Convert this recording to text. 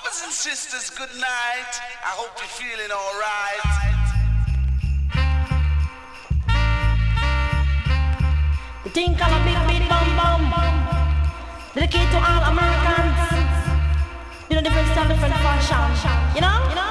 Brothers and sisters, good night. I hope you're feeling alright. The thing called a big beat bum bum. Dedicate to all Americans. You know, different style, different fashion. You know?